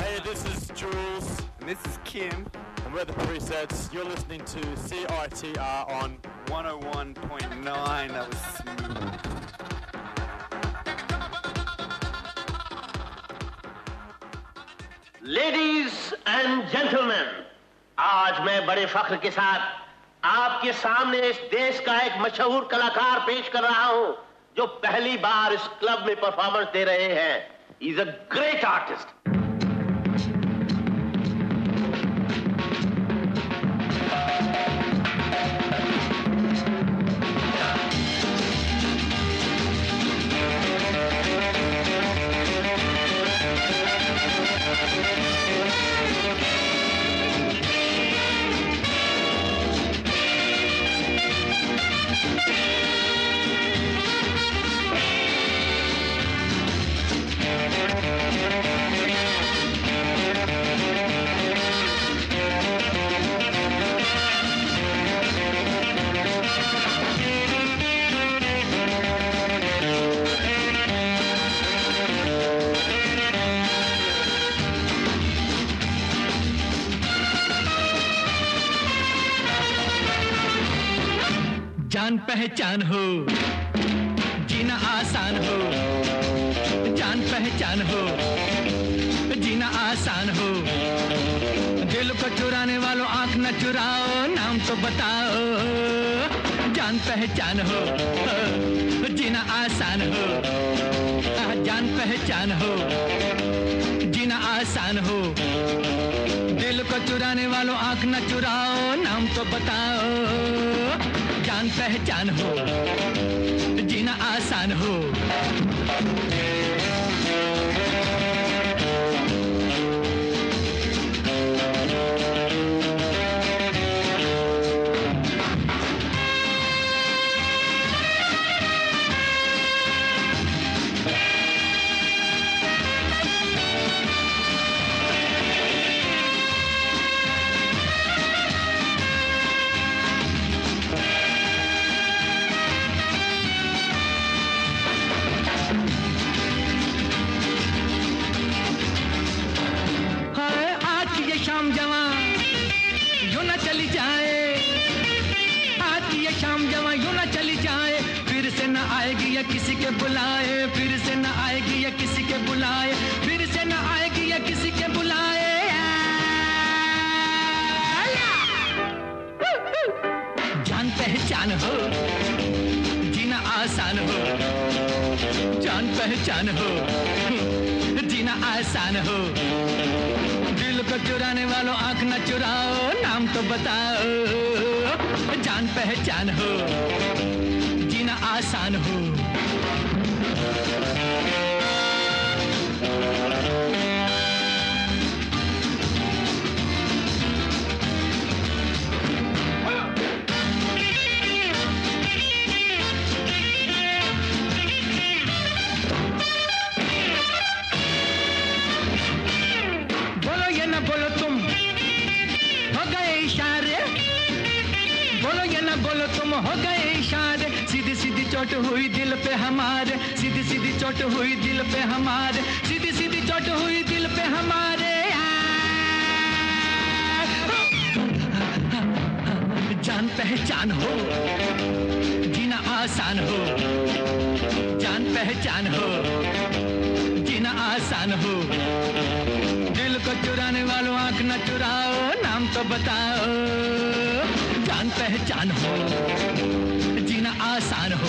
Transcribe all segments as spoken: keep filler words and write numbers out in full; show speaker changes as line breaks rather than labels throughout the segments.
Hey, this is Jules.
And this is Kim.
And we're the Presets. You're listening to C I T R on
one oh one point nine. That was smooth.
Ladies and gentlemen, आज मैं बड़े फख्र के साथ आपके सामने इस देश का एक मशहूर कलाकार पेश कर रहा हूं जो पहली बार इस क्लब में परफॉर्मेंस दे रहे हैं. He is a great artist.
जान पहचान हो, जीना आसान हो. जान पहचान हो, जीना आसान हो. दिल को चुराने वालों आंख न चुराओ, नाम तो बताओ. जान पहचान हो, जीना आसान हो. जान पहचान हो, जीना आसान हो. दिल को चुराने वालों आंख न चुराओ, नाम तो बताओ. जान पहचान हो, जीना आसान हो. किसी के बुलाए फिर से न आएगी या किसी के बुलाए फिर से न आएगी या किसी के बुलाए. जान पहचान हो, जीना आसान हो. जान पहचान हो, जीना आसान हो. दिल को चुराने वालों आंख न चुराओ, नाम तो बताओ. जान पहचान हो, जीना आसान हो. बोलो ये ना बोलो तुम हो गए इशारे. बोलो ये ना बोलो तुम हो गए इशारे. सीधी सीधी चोट हुई दिल पे हमारे. सीधी सीधी चोट हुई दिल पे हमारे. सीधी सीधी चोट हुई दिल पे हमारे. जान पहचान हो, जीना आसान हो. जान पहचान हो, जीना आसान हो. दिल को चुराने वालों आंख न चुराओ, नाम तो बताओ. जान पहचान हो, जीना आसान हो.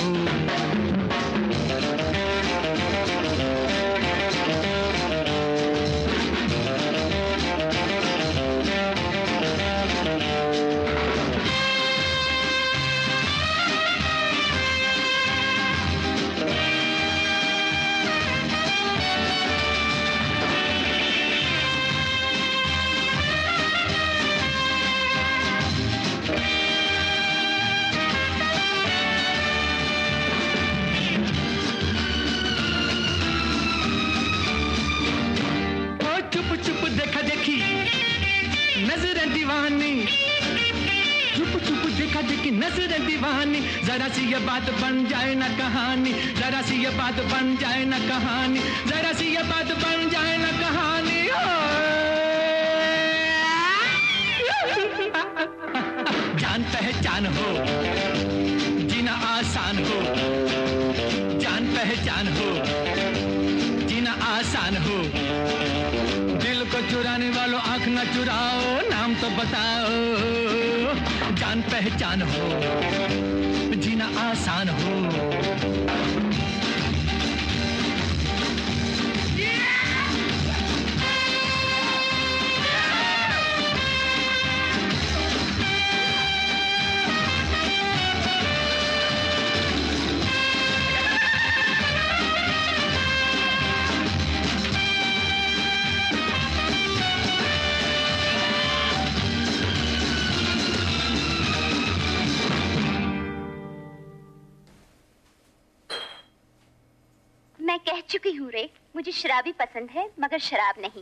नजरें दीवानी, चुप चुप देखा देखी नजरें दीवानी. जरा सी ये बात बन जाए ना कहानी. जरा सी ये बात बन जाए ना कहानी. जरा सी ये बात बन जाए ना कहानी. जान पहचान हो जीना आसान हो जान पहचान हो जीना आसान हो दिल को चुराने वालों आंख न चुराओ नाम तो बताओ जान पहचान हो जीना आसान हो
मैं कह चुकी हूँ रे मुझे शराबी पसंद है मगर शराब नहीं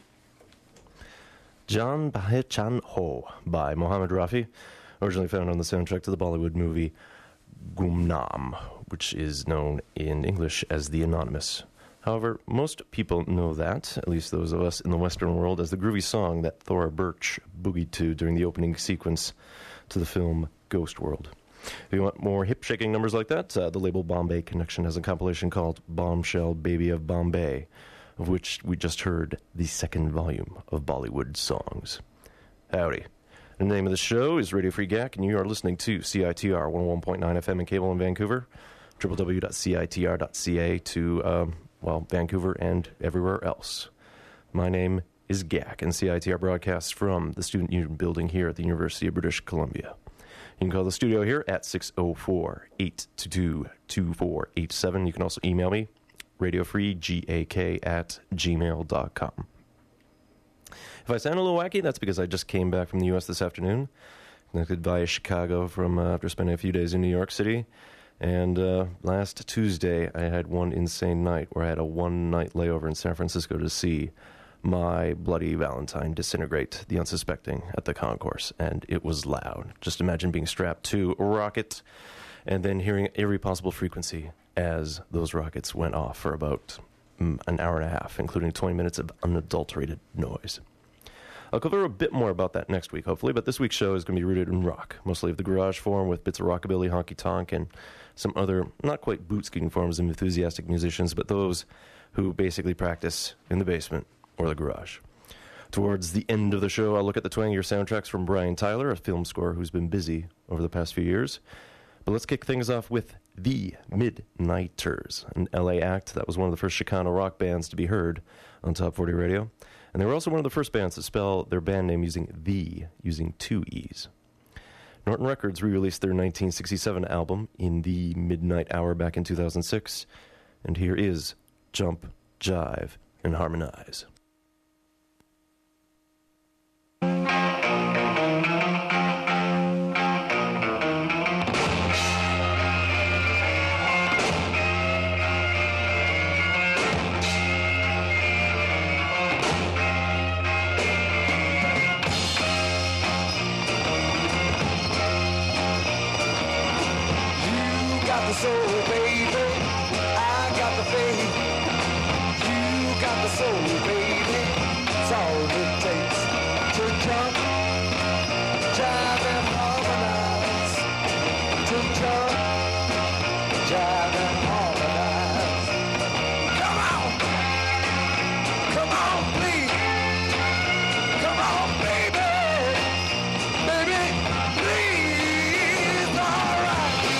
Jaan Pehchan Ho by Mohammed Rafi, originally found on the soundtrack to the Bollywood movie Gumnaam, which is known in English as The Anonymous. However, most people know that, at least those of us in the Western world, as the groovy song that Thora Birch boogied to during the opening sequence to the film Ghost World. If you want more hip-shaking numbers like that, uh, the label Bombay Connection has a compilation called Bombshell Baby of Bombay, of which we just heard the second volume of Bollywood songs. Howdy. The name of the show is Radio Free G A C, and you are listening to C I T R one oh one point nine F M in cable in Vancouver, w w w dot c i t r dot c a to, um, well, Vancouver and everywhere else. My name is G A C, and C I T R broadcasts from the Student Union building here at the University of British Columbia. You can call the studio here at six oh four, eight two two, two four eight seven. You can also email me, radiofreegak at gmail dot com. If I sound a little wacky, that's because I just came back from the U S this afternoon. Connected via Chicago from uh, after spending a few days in New York City. And uh, last Tuesday, I had one insane night where I had a one-night layover in San Francisco to see My Bloody Valentine disintegrate the unsuspecting at the concourse, and it was loud. Just imagine being strapped to a rocket and then hearing every possible frequency as those rockets went off for about mm, an hour and a half, including twenty minutes of unadulterated noise. I'll cover a bit more about that next week, hopefully, but this week's show is going to be rooted in rock, mostly of the garage form with bits of rockabilly, honky-tonk, and some other not quite boot-skeeting forms of enthusiastic musicians, but those who basically practice in the basement or the garage. Towards the end of the show, I'll look at the twangier soundtracks from Brian Tyler, a film scorer who's been busy over the past few years. But let's kick things off with The Midnighters, an L A act that was one of the first Chicano rock bands to be heard on Top forty Radio. And they were also one of the first bands to spell their band name using the, using two E's. Norton Records re-released their nineteen sixty-seven album In the Midnight Hour back in two thousand six. And here is Jump, Jive, and Harmonize.
Soul, baby, I got the faith. You got the soul, baby. It's all it takes to jump, jive and harmonize. To jump, jive and harmonize. Come on, come on, please. Come on, baby, baby, please, all right.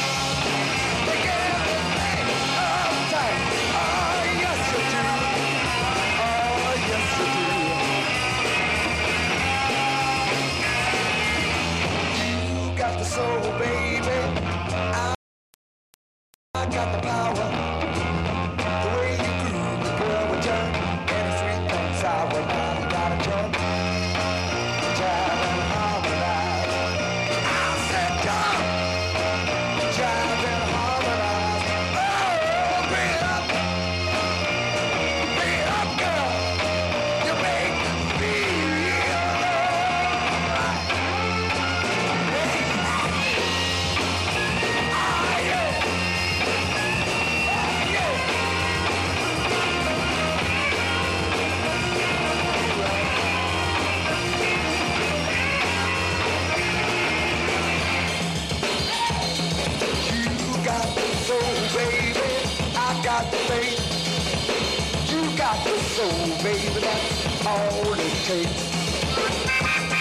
So, baby, I, I got the power. The way you groove, the girl will jump. Any sweet and sour, now you gotta jump. Jive and harmonize. I said jump. Jive and harmonize. Oh, bring it up. Bring it up, girl. You make me feel alright. Hey. take.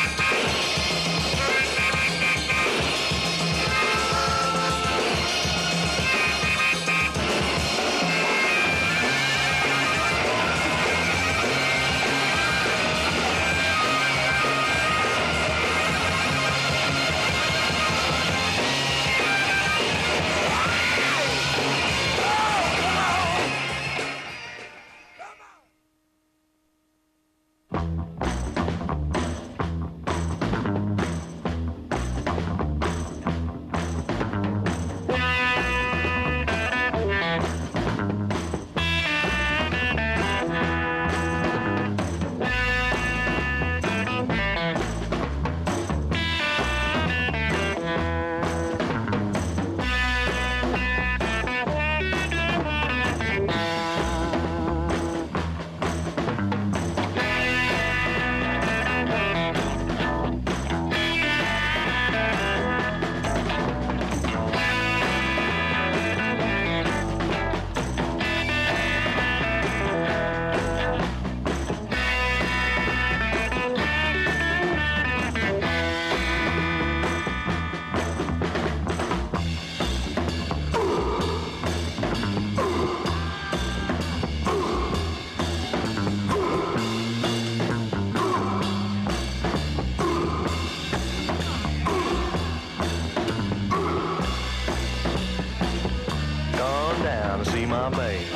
Gone down to see my babe.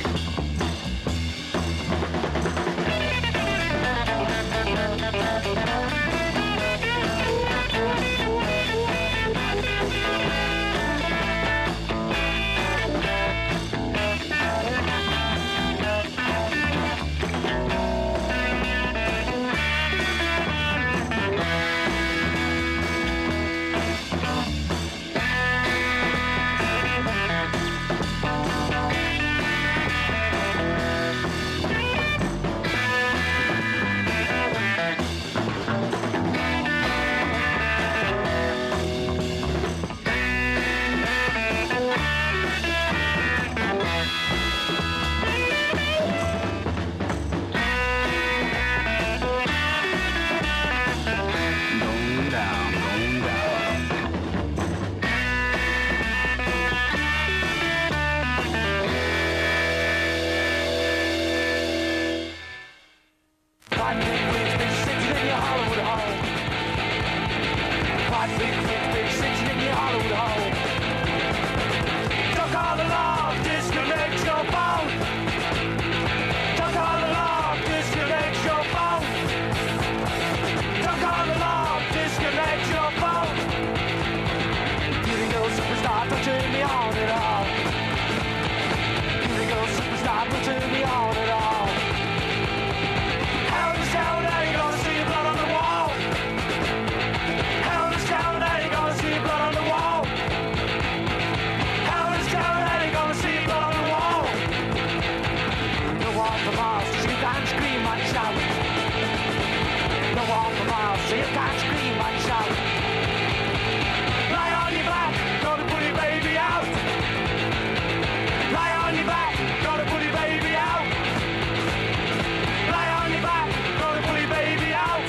Going down, going down.
Five big wigs been sitting in your Hollywood home. Five big wigs been sitting in your Hollywood home. Duck all along, disconnect your phone. Duck all along, disconnect your phone. Duck all along, disconnect your phone. Beauty girl superstar, don't turn me on at all. Beauty girl superstar, don't turn me on at all. How in the town are you gonna see blood on the wall? How in the town are you gonna see blood on the wall? How in the town are you gonna see blood on the wall? No one for miles, so you can't scream and shout. No one for miles, so you can't scream and shout. Lie on your back, gonna put your baby out. Lie on your back, gonna put your baby out. Lie on your back, gonna pull your baby out.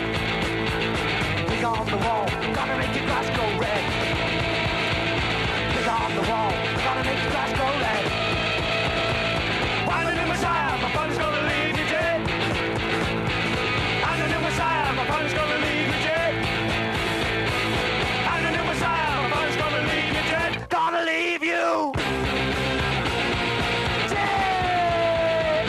Dig on the wall, gonna make your grass go red. Dig on the wall, gonna make your grass go red. I'm the new Messiah, my fun's gonna leave you dead. I'm the new Messiah, my fun's gonna leave you dead. I'm the new Messiah, my fun's gonna leave you dead. Gonna leave you dead.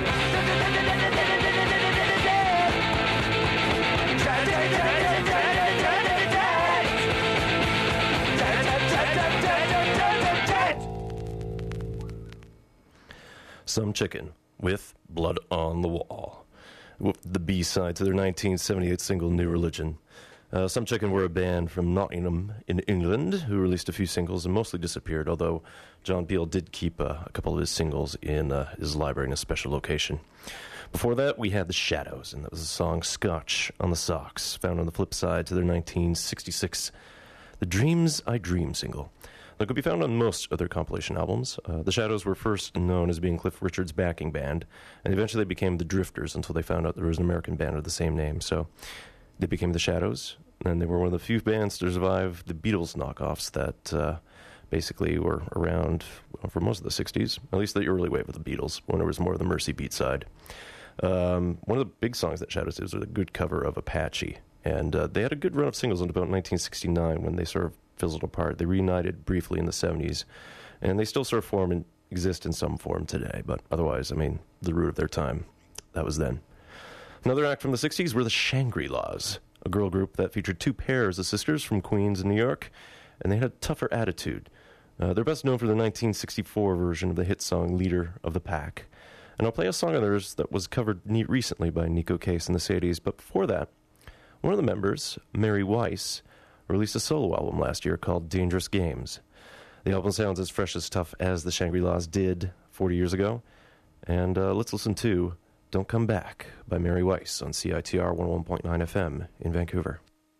Some Chicken with Blood on the Wall, the B-side to their nineteen seventy-eight single New Religion. Uh, Some Chicken were a band from Nottingham in England who released a few singles and mostly disappeared, although John Peel did keep uh, a couple of his singles in uh, his library in a special location. Before that, we had The Shadows, and that was the song Scotch on the Socks, found on the flip side to their nineteen sixty-six The Dreams I Dream single. It could be found on most of their compilation albums. Uh, the Shadows were first known as being Cliff Richard's backing band, and eventually they became the Drifters until they found out there was an American band of the same name. So they became the Shadows, and they were one of the few bands to survive the Beatles knockoffs that uh, basically were around well, for most of the sixties, at least the early wave of the Beatles, when there was more of the Mercy beat side. Um, one of the big songs that Shadows did was a good cover of Apache, and uh, they had a good run of singles until about nineteen sixty-nine when they sort of fizzled apart. They reunited briefly in the seventies, and they still sort of form and exist in some form today, but otherwise, I mean, the root of their time, that was then. Another act from the sixties were the Shangri-Las, a girl group that featured two pairs of sisters from Queens and New York, and they had a tougher attitude. Uh, they're best known for the nineteen sixty-four version of the hit song Leader of the Pack, and I'll play a song of theirs that was covered ne- recently by Nico Case and the Sadies, but before that, one of the members, Mary Weiss, released a solo album last year called Dangerous Games. The album sounds as fresh as tough as the Shangri-Las did forty years ago. And uh, let's listen to Don't Come Back by Mary Weiss on C I T R one oh one point nine F M in Vancouver.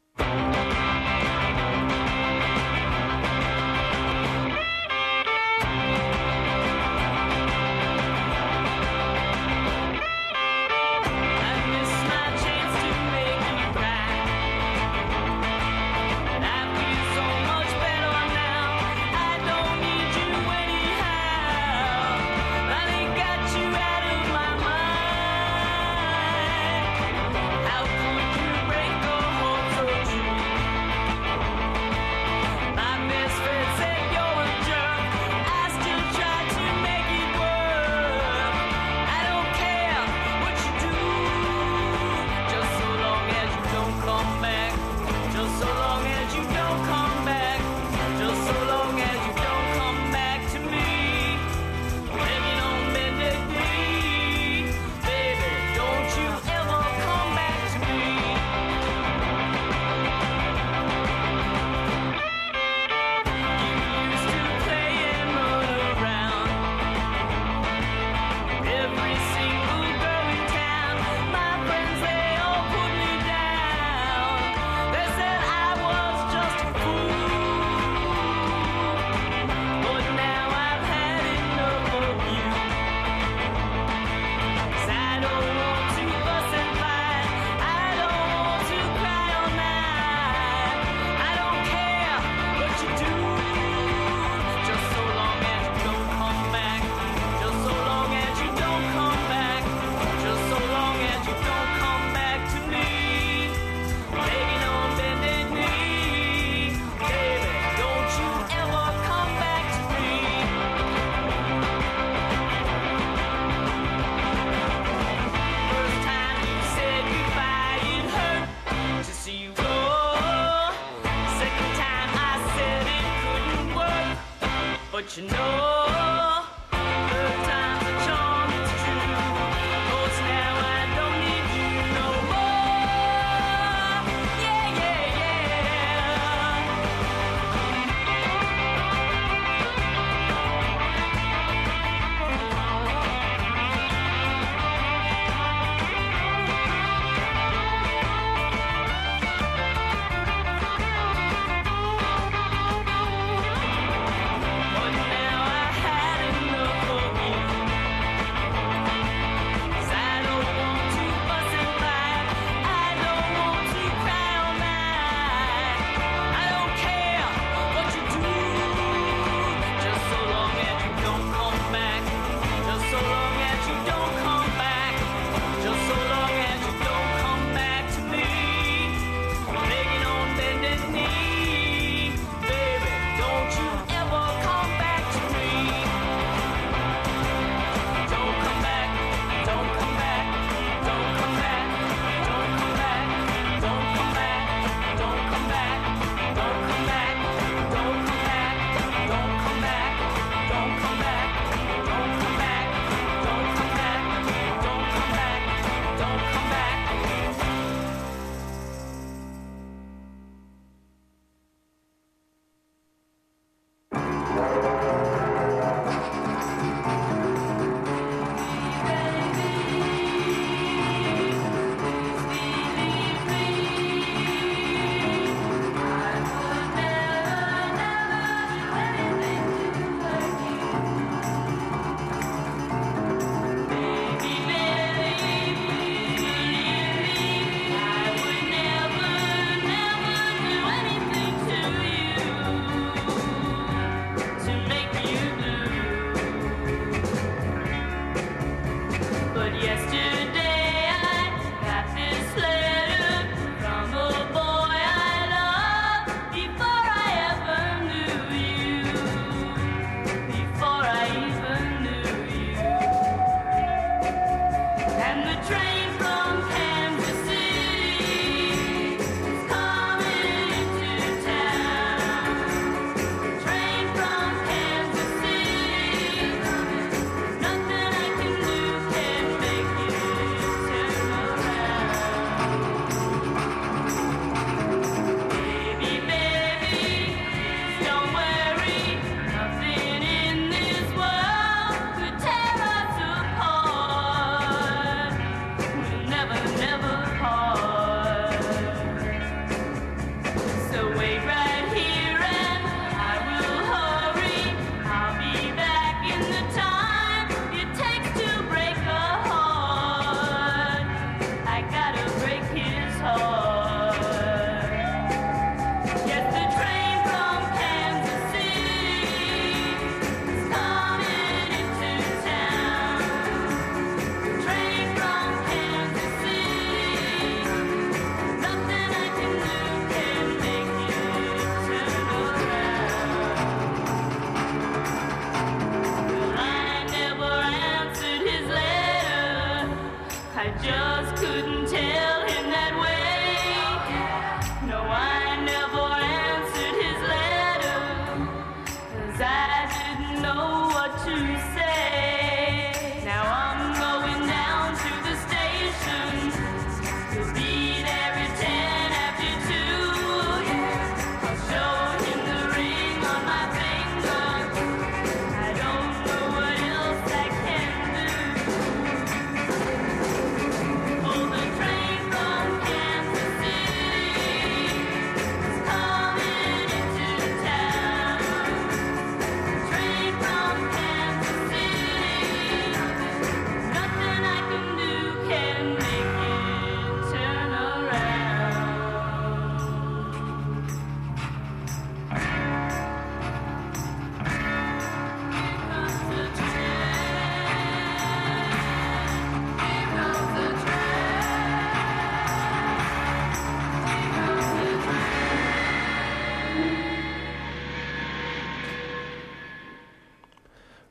But you know, third time's a charm, it's true. 'Cause now I don't need you no more. Yeah, yeah, But now I had enough of you.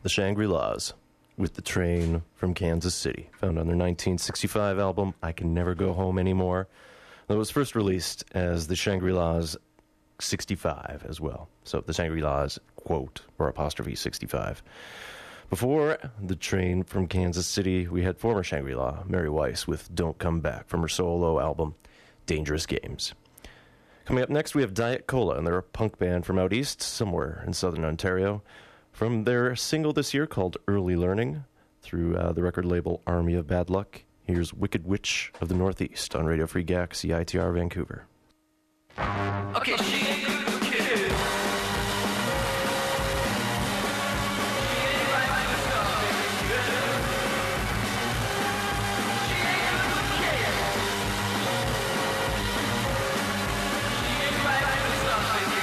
The Shangri-Las with The Train from Kansas City, found on their nineteen sixty-five album, I Can Never Go Home Anymore. That was first released as The Shangri-Las sixty-five as well. So The Shangri-Las, quote, or apostrophe sixty-five. Before The Train from Kansas City, we had former Shangri-La, Mary Weiss, with Don't Come Back from her solo album, Dangerous Games. Coming up next, we have Diet Cola, and they're a punk band from out east, somewhere in southern Ontario. From their single this year called Early Learning, through uh, the record label Army of Bad Luck, here's Wicked Witch of the Northeast on Radio Free G A C, C I T R Vancouver.
Okay, she ain't a good kid. She ain't right with stuff, baby. She ain't a good kid. She ain't right with stuff, baby.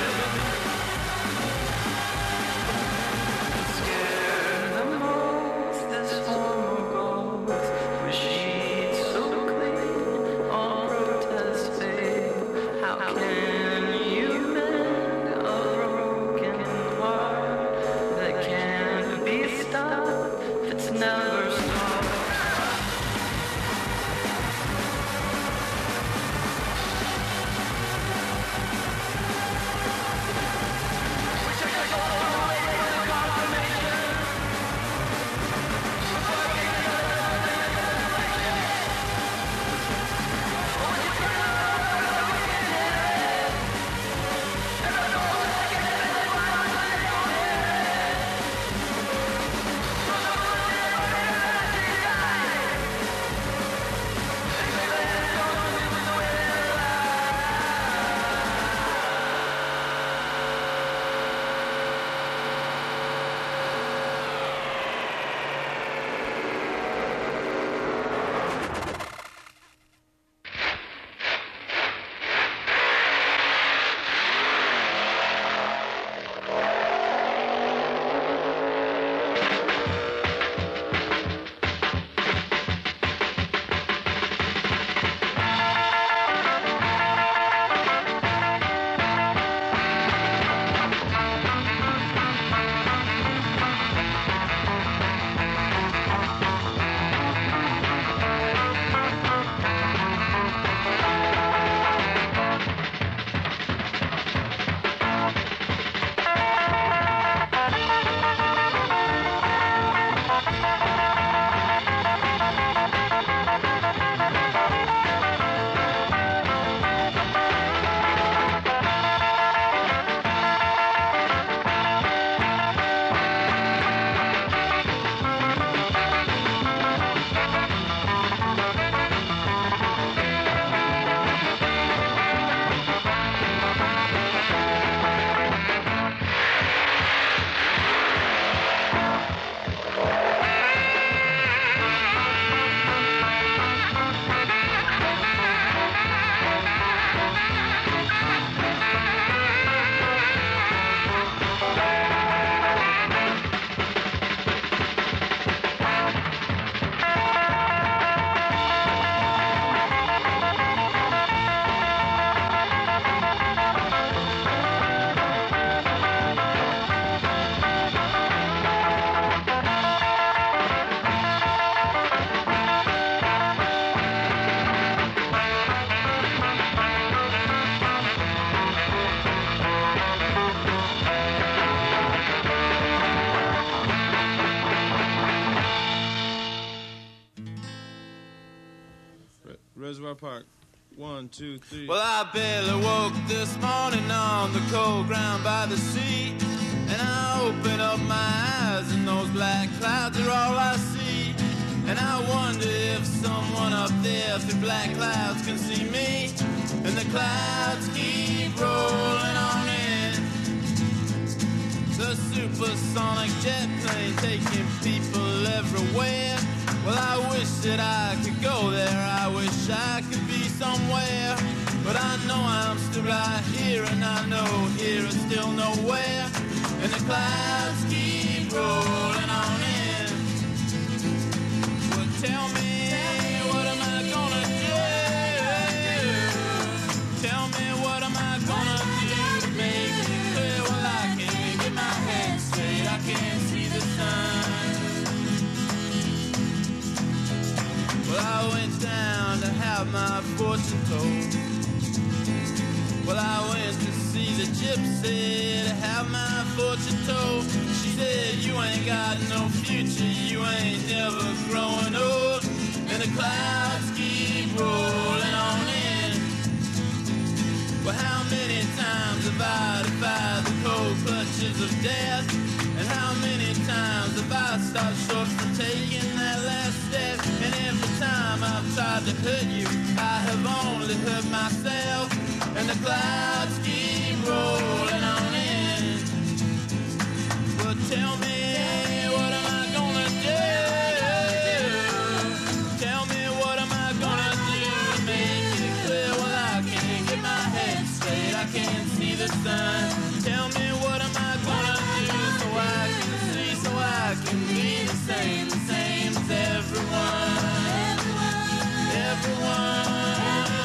Scared the most, this form of gold. Wish she'd so clean on protest babe. How can you mend a broken heart that can't be stopped? It's never stopped. Wish I could go away with a confirmation. Before I get
Reservoir Park. One, two, three.
Well, I barely woke this morning on the cold ground by the sea, and I open up my eyes and those black clouds are all I see. And I wonder if someone up there through black clouds can see me. And the clouds keep rolling on in. The supersonic jet plane taking people everywhere. Well, I wish that I could go there. I wish I could be somewhere. But I know I'm still right here, and I know here is still nowhere. And the clouds keep rolling on in. Well, tell me, what am I gonna do? Tell me, what am I gonna do to make it clear? Well, I can't get my head straight. I can't see the sun. Well, I went down to have my fortune told. Well, I went to see the gypsy to have my fortune told. She said, you ain't got no future, you ain't never growing old. And the clouds keep rolling on in. Well, how many times have I defied the cold clutches of death? And how many times have I stopped short from taking that last step? And every time I've tried to hurt you, I have only hurt myself. And the clouds keep rolling on in. But tell me, what am I gonna do? Tell me, what am I gonna do to make it clear? Well, I can't get my head straight, I can't see the sun. Tell me, what am I gonna do so I can see, so I can be the same, the same as everyone, everyone.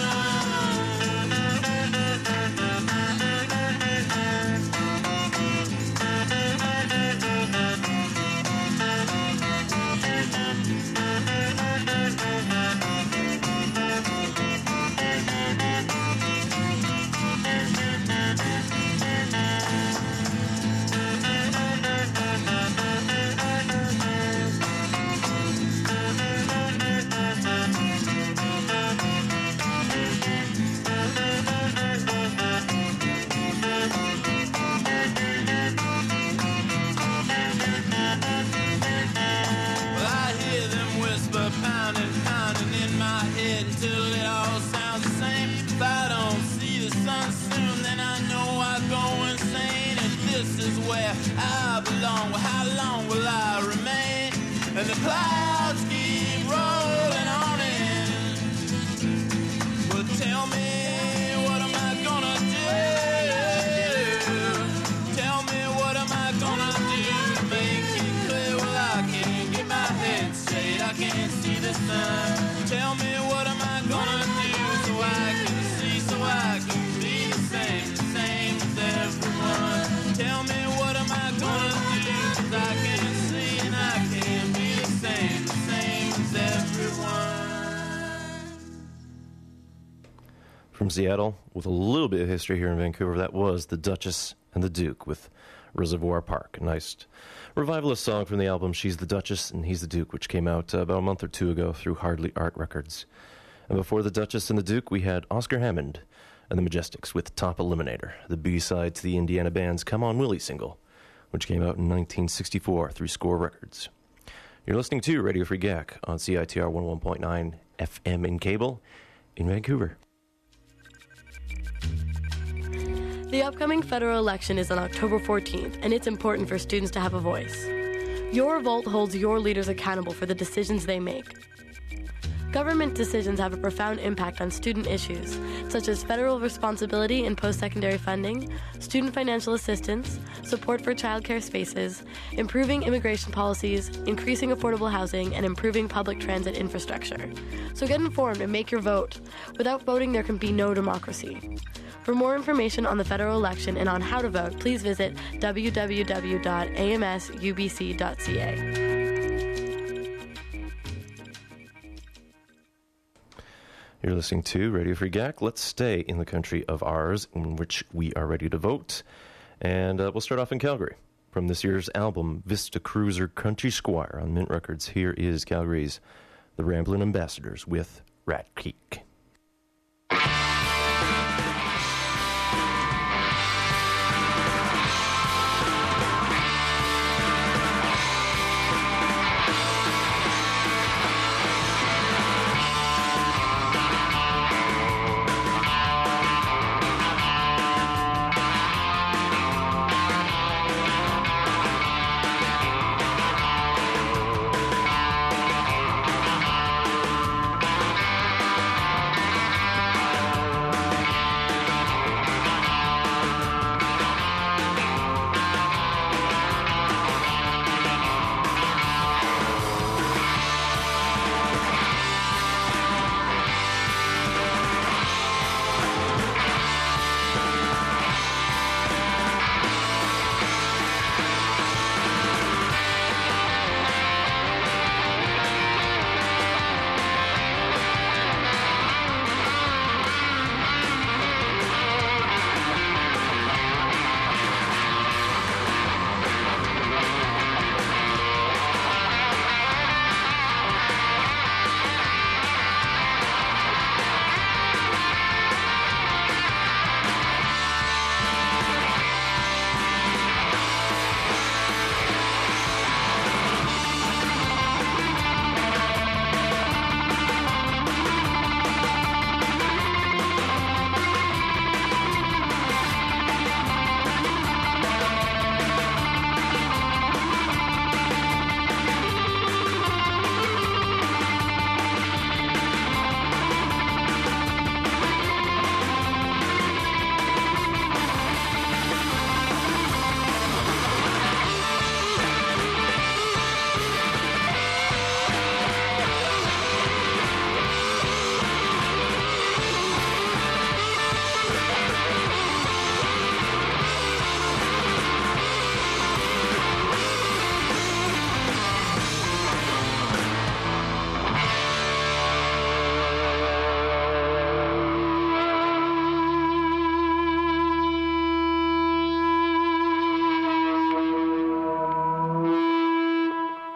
I belong. Well, how long will I remain? And the clouds keep rolling on in. Well, tell me, what am I gonna do? Tell me, what am I gonna do to make it clear? Well, I can't get my head straight, I can't see the sun. Tell me, what am I gonna do so I can see, so I can be the same, the same as everyone. Tell me, what am I gonna do? 'Cause I can't see and I can't be the same, the same as everyone.
From Seattle, with a little bit of history here in Vancouver, that was The Duchess and the Duke with Reservoir Park. A nice revivalist song from the album She's the Duchess and He's the Duke, which came out uh, about a month or two ago through Hardly Art Records. And before The Duchess and the Duke, we had Oscar Hammond and the Majestics with Top Eliminator, the B-side to the Indiana band's Come On Willie single, which came out in nineteen sixty-four through Score Records. You're listening to Radio Free G A C on C I T R one oh one point nine F M in cable in Vancouver.
The upcoming federal election is on October fourteenth, and it's important for students to have a voice. Your vote holds your leaders accountable for the decisions they make. Government decisions have a profound impact on student issues, such as federal responsibility in post-secondary funding, student financial assistance, support for childcare spaces, improving immigration policies, increasing affordable housing, and improving public transit infrastructure. So get informed and make your vote. Without voting, there can be no democracy. For more information on the federal election and on how to vote, please visit w w w dot a m s u b c dot c a.
You're listening to Radio Free G A C. Let's stay in the country of ours, in which we are ready to vote. And uh, we'll start off in Calgary. From this year's album, Vista Cruiser Country Squire on Mint Records, here is Calgary's The Ramblin' Ambassadors with Rat Creek.
Thank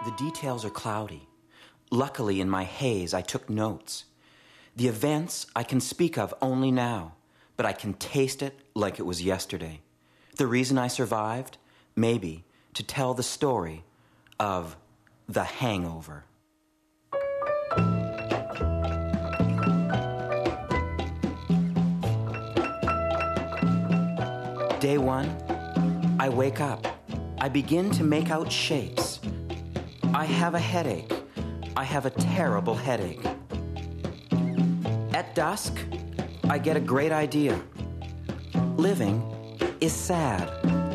The details are cloudy. Luckily, in my haze, I took notes. The events I can speak of only now, but I can taste it like it was yesterday. The reason I survived? Maybe to tell the story of the hangover. Day one, I wake up. I begin to make out shapes. I have a headache. I have a terrible headache. At dusk, I get a great idea. Living is sad.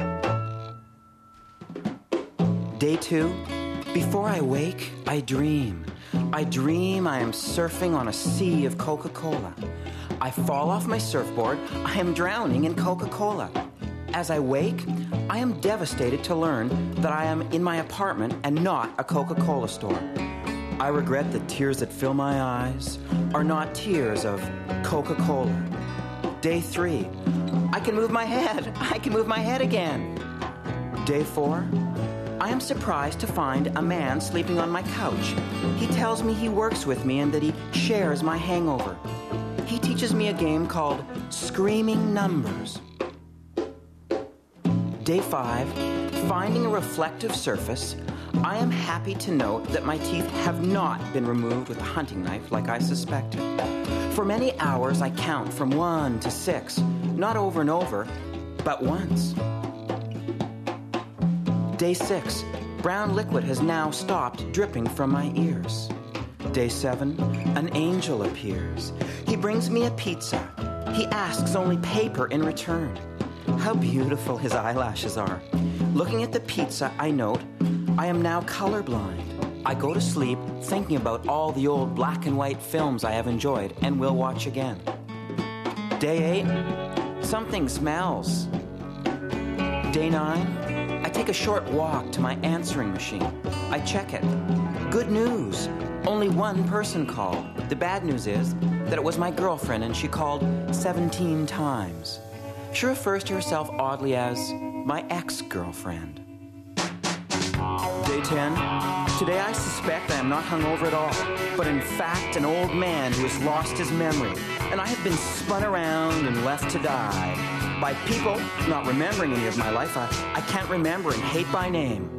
Day two, before I wake, I dream. I dream I am surfing on a sea of Coca-Cola. I fall off my surfboard. I am drowning in Coca-Cola. As I wake, I am devastated to learn that I am in my apartment and not a Coca-Cola store. I regret the tears that fill my eyes are not tears of Coca-Cola. Day three, I can move my head. I can move my head again. Day four, I am surprised to find a man sleeping on my couch. He tells me he works with me and that he shares my hangover. He teaches me a game called Screaming Numbers. Day five, finding a reflective surface, I am happy to note that my teeth have not been removed with a hunting knife like I suspected. For many hours, I count from one to six, not over and over, but once. Day six, brown liquid has now stopped dripping from my ears. Day seven, an angel appears. He brings me a pizza. He asks only paper in return. How beautiful his eyelashes are. Looking at the pizza, I note I am now colorblind. I go to sleep thinking about all the old black and white films I have enjoyed and will watch again. Day eight, something smells. Day nine, I take a short walk to my answering machine. I check it. Good news. Only one person called. The bad news is that it was my girlfriend and she called seventeen times. She refers to herself oddly as my ex-girlfriend. Day ten. Today I suspect I am not hungover at all, but in fact an old man who has lost his memory, and I have been spun around and left to die by people not remembering any of my life I, I can't remember and hate by name.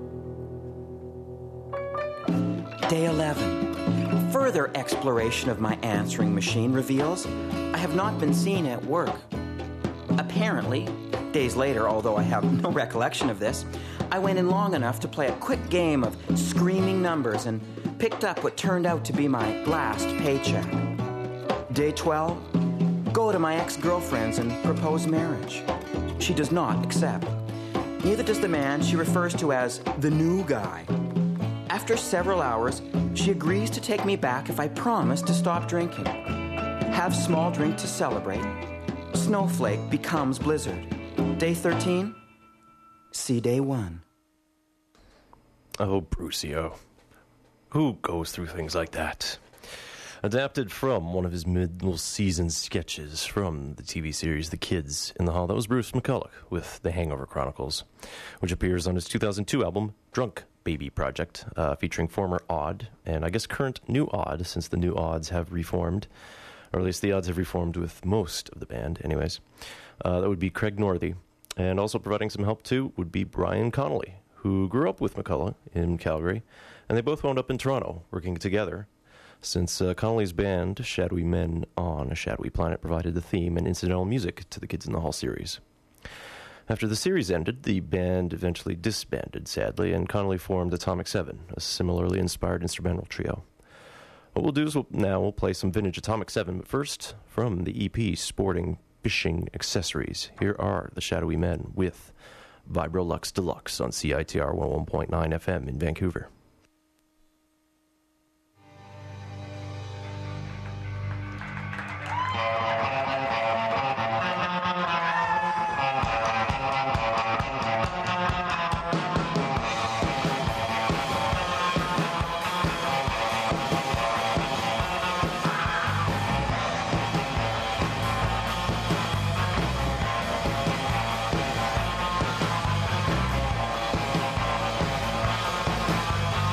Day eleven. Further exploration of my answering machine reveals I have not been seen at work. Apparently, days later, although I have no recollection of this, I went in long enough to play a quick game of screaming numbers and picked up what turned out to be my last paycheck. Day twelve, go to my ex-girlfriend's and propose marriage. She does not accept. Neither does the man she refers to as the new guy. After several hours, she agrees to take me back if I promise to stop drinking. Have small drink to celebrate. Snowflake becomes blizzard. Day thirteen, see day one.
Oh, Brucio. Who goes through things like that? Adapted from one of his middle-season sketches from the T V series The Kids in the Hall. That was Bruce McCulloch with The Hangover Chronicles, which appears on his two thousand two album, Drunk Baby Project, uh, featuring former Odd, and I guess current New Odd, since the New Odds have reformed. Or at least the Odds have reformed with most of the band, anyways. Uh, that would be Craig Northey. And also providing some help, too, would be Brian Connolly, who grew up with McCulloch in Calgary, and they both wound up in Toronto, working together, since uh, Connolly's band, Shadowy Men on a Shadowy Planet, provided the theme and incidental music to the Kids in the Hall series. After the series ended, the band eventually disbanded, sadly, and Connolly formed Atomic Seven, a similarly inspired instrumental trio. What we'll do is we'll, now we'll play some vintage Atomic Seven, but first, from the E P Sporting Fishing Accessories, here are the Shadowy Men with Vibrolux Deluxe on C I T R one oh one point nine F M in Vancouver.
Thank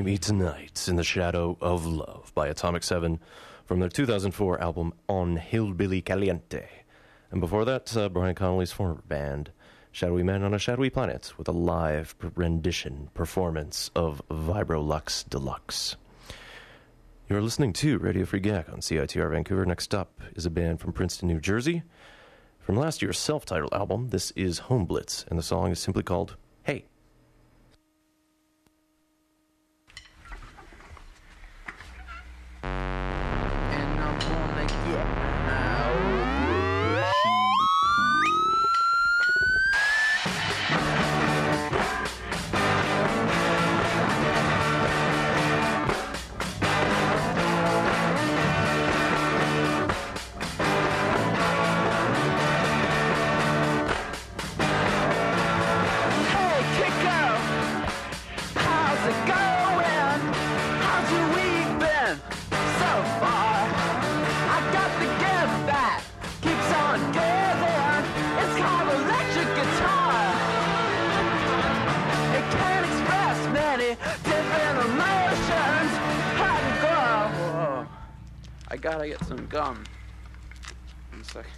Me Tonight in the Shadow of Love by Atomic Seven from their two thousand four album On Hillbilly Caliente. And before that, uh, Brian Connolly's former band, Shadowy Men on a Shadowy Planet, with a live rendition performance of Vibrolux Deluxe. You're listening to Radio Free G A C on C I T R Vancouver. Next up is a band from Princeton, New Jersey. From last year's self-titled album, this is Home Blitz, and the song is simply called Hey.
And I'm gonna get out. I gotta get some gum. One second.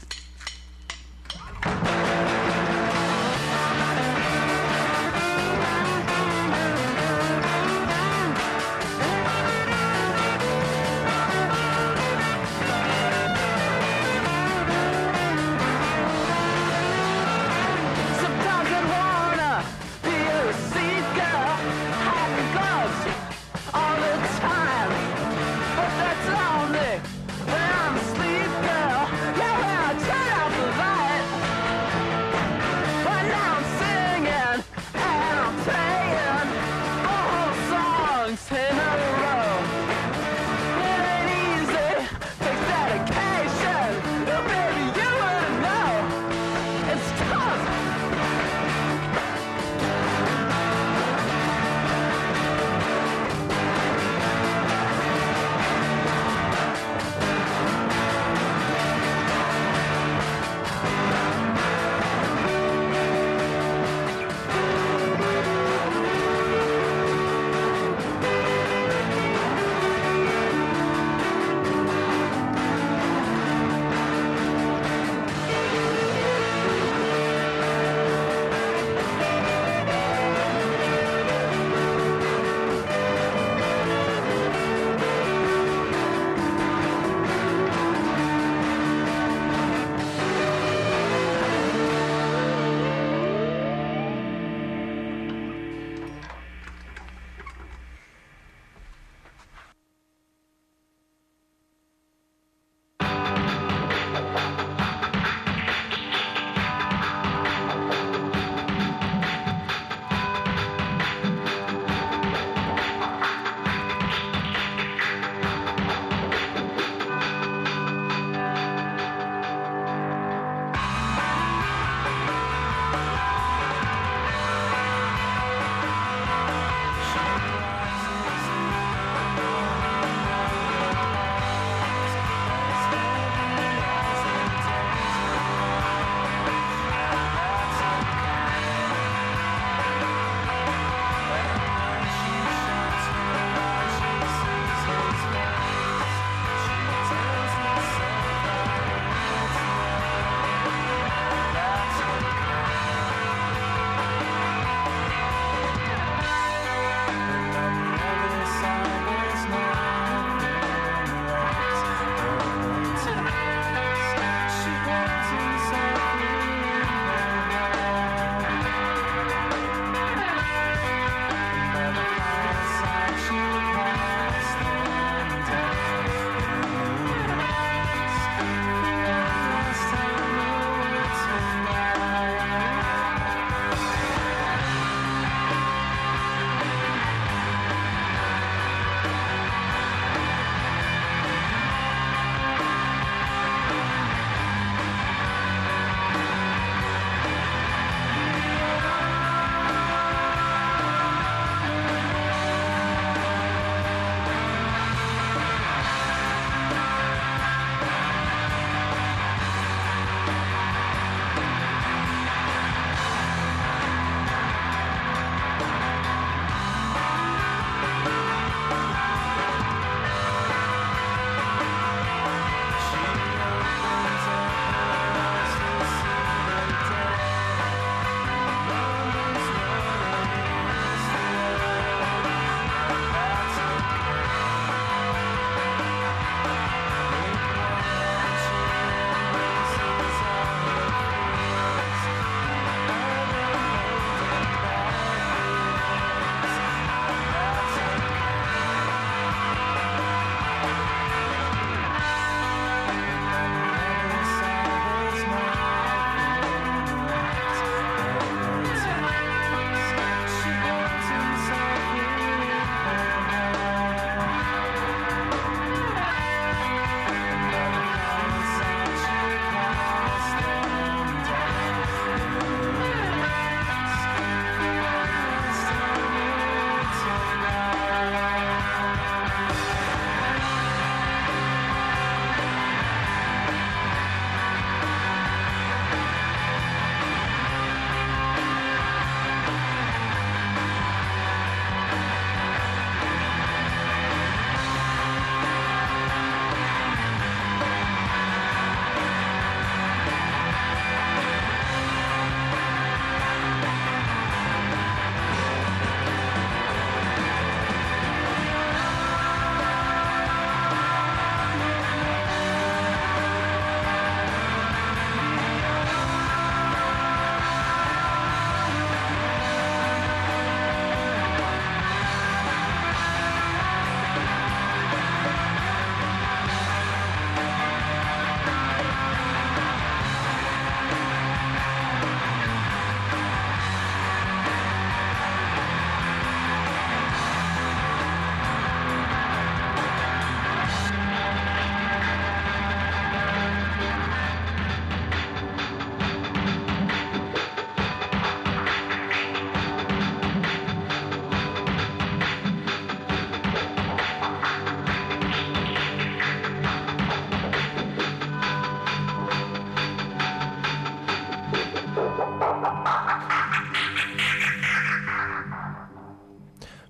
Sometimes I wanna be a seat girl, happy gloves all the time, but that's only when I'm asleep, girl. Yeah, when I try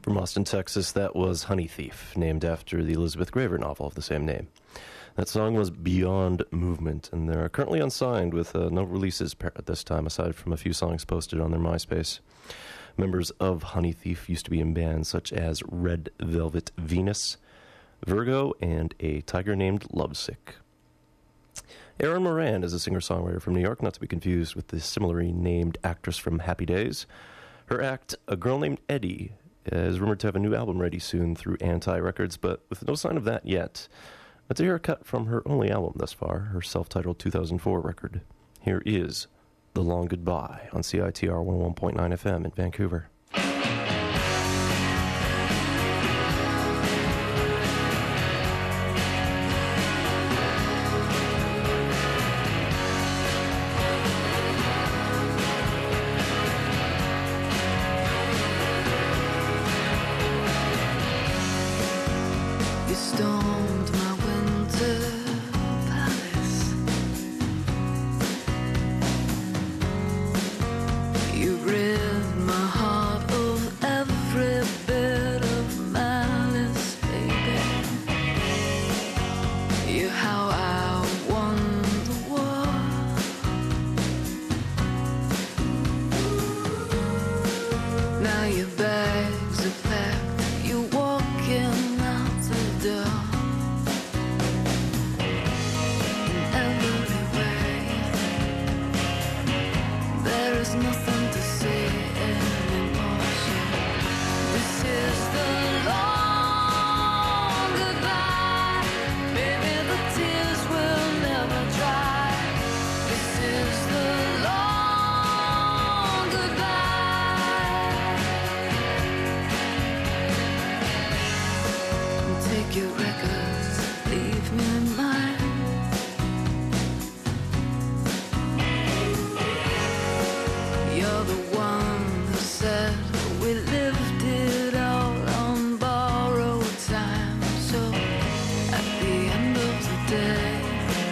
From Austin, Texas, that was Honey Thief, named after the Elizabeth Graver novel of the same name. That song was Beyond Movement, and they're currently unsigned with uh, no releases at this time, aside from a few songs posted on their MySpace. Members of Honey Thief used to be in bands such as Red Velvet Venus, Virgo, and A Tiger Named Lovesick. Erin Moran is a singer-songwriter from New York, not to be confused with the similarly named actress from Happy Days. Her act, A Girl Named Eddie, is rumored to have a new album ready soon through Anti Records, but with no sign of that yet. Let's hear a cut from her only album thus far, her self-titled two thousand four record. Here is The Long Goodbye on C I T R one oh one point nine F M in Vancouver.
You stormed my winter palace. You rid my heart of every bit of malice, baby. You how I won the war. Now your bags are packed. You walking out the door. In every way, there is nothing to say anymore. This is the long goodbye. Maybe the tears will never dry. This is the long goodbye. Take your records, leave me mine. You're the one who said we lived it all on borrowed time. So at the end of the day,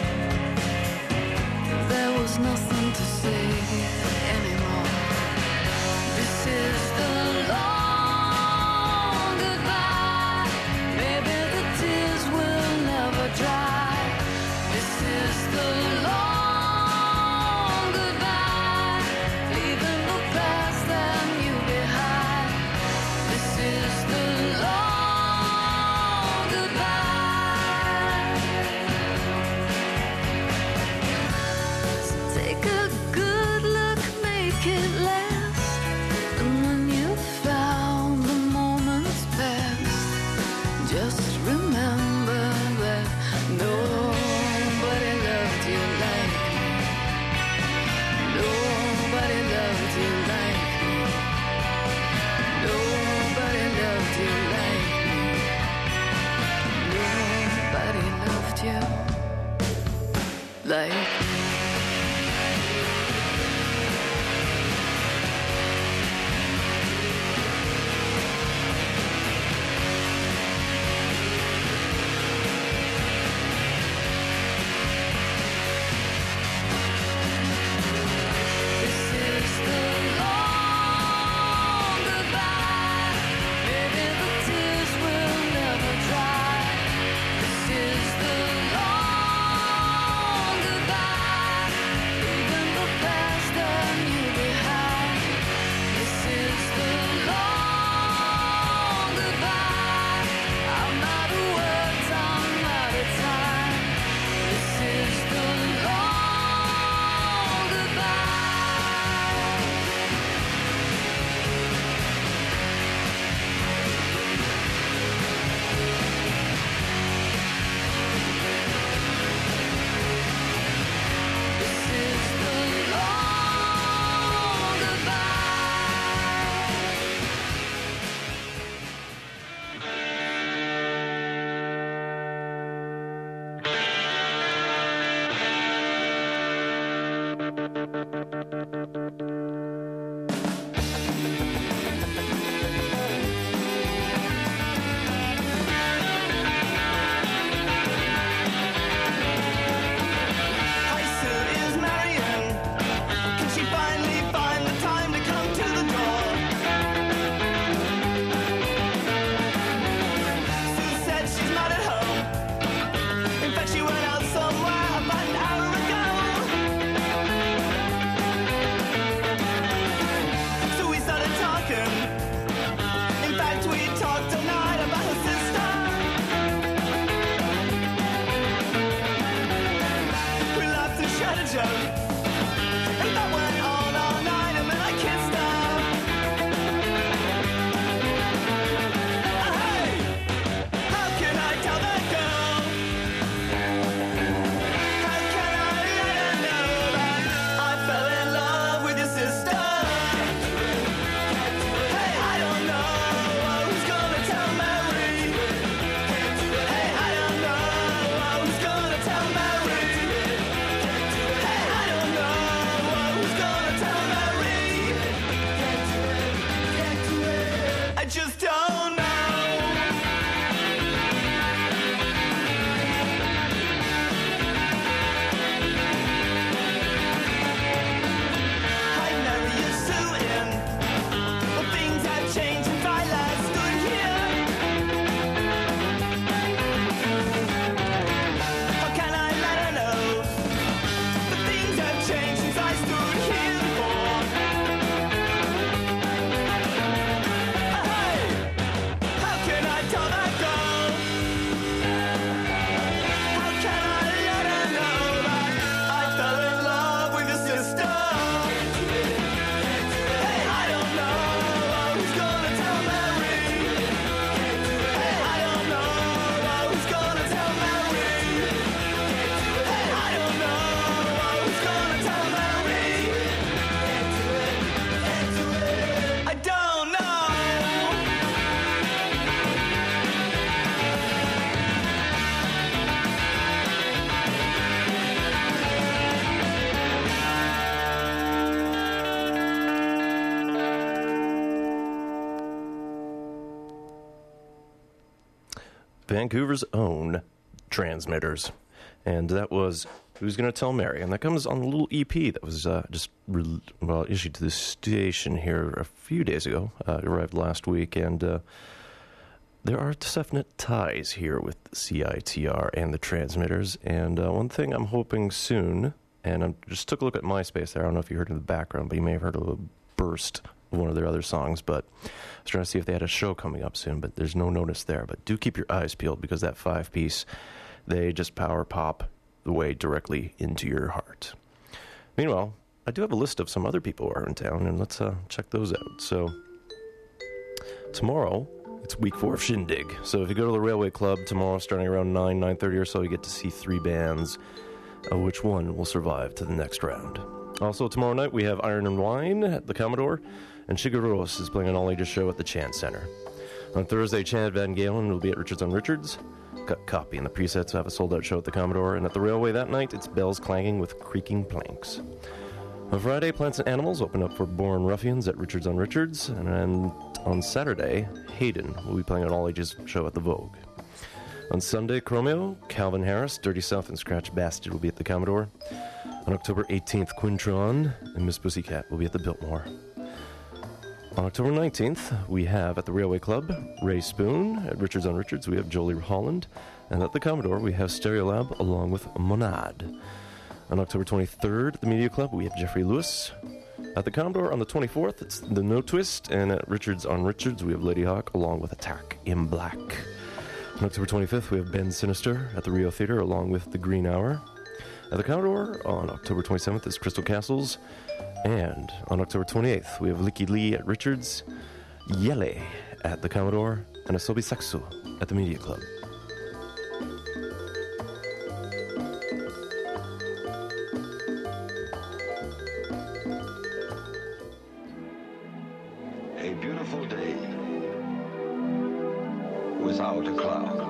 there was nothing to say anymore. This is the long goodbye. Maybe the tears will never dry. This is the long goodbye. Leaving the past and you behind. This is the long goodbye. So take a good look, make it last. And when you found the moments past, just remember that nobody loved you like me. Nobody loved you like me. Nobody loved you like me. Nobody loved you like me. This is the long goodbye. Maybe the tears will never dry. This is the long goodbye.
Vancouver's own Transmitters. And that was Who's Gonna Tell Mary? And that comes on the little E P that was uh, just re- well issued to the station here a few days ago. Uh, it arrived last week, and uh, there are definite ties here with C I T R and the Transmitters. And uh, one thing I'm hoping soon, and I just took a look at MySpace there. I don't know if you heard in the background, but you may have heard a little burst of one of their other songs. But I was trying to see if they had a show coming up soon, but there's no notice there. But do keep your eyes peeled, because that five-piece, they just power pop the way directly into your heart. Meanwhile, I do have a list of some other people who are in town, and let's uh, check those out. So, tomorrow, it's week four of Shindig. So if you go to the Railway Club tomorrow, starting around nine, nine thirty or so, you get to see three bands, of which one will survive to the next round. Also, tomorrow night, we have Iron and Wine at the Commodore, and Shigeru Rose is playing an all-ages show at the Chant Center. On Thursday, Chad Van Galen will be at Richards on Richards. Got Copy and the Presets have a sold-out show at the Commodore, and at the Railway that night, it's bells clanging with creaking planks. On Friday, Plants and Animals open up for Born Ruffians at Richards on Richards, and then on Saturday, Hayden will be playing an all-ages show at the Vogue. On Sunday, Chromeo, Calvin Harris, Dirty South, and Scratch Bastard will be at the Commodore. On October eighteenth, Quintron and Miss Pussycat will be at the Biltmore. On October nineteenth, we have at the Railway Club, Ray Spoon. At Richards on Richards, we have Jolie Holland. And at the Commodore, we have Stereolab along with Monad. On October twenty-third, at the Media Club, we have Jeffrey Lewis. At the Commodore, on the twenty-fourth, it's the No Twist. And at Richards on Richards, we have Lady Hawk along with Attack in Black. On October twenty-fifth, we have Ben Sinister at the Rio Theater along with The Green Hour. At the Commodore, on October twenty-seventh, is Crystal Castles. And on October twenty-eighth, we have Licky Lee at Richards, Yele at the Commodore, and Asobi Saxo at the Media Club.
A beautiful day without a cloud.